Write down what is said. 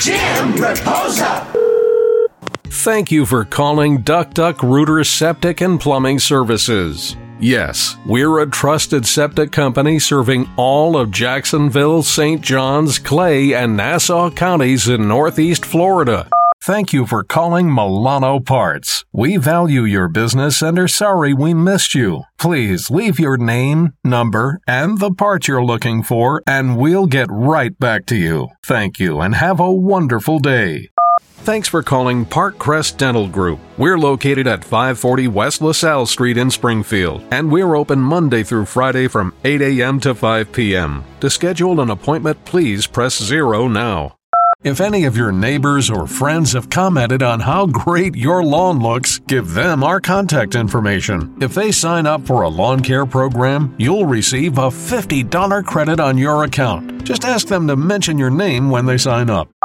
Jim Raposa. Thank you for calling Duck Duck Rooter Septic and Plumbing Services. Yes, we're a trusted septic company serving all of Jacksonville, St. Johns, Clay, and Nassau counties in Northeast Florida. Thank you for calling Milano Parts. We value your business and are sorry we missed you. Please leave your name, number, and the part you're looking for, and we'll get right back to you. Thank you, and have a wonderful day. Thanks for calling Park Crest Dental Group. We're located at 540 West LaSalle Street in Springfield, and we're open Monday through Friday from 8 a.m. to 5 p.m. To schedule an appointment, please press 0 now. If any of your neighbors or friends have commented on how great your lawn looks, give them our contact information. If they sign up for a lawn care program, you'll receive a $50 credit on your account. Just ask them to mention your name when they sign up.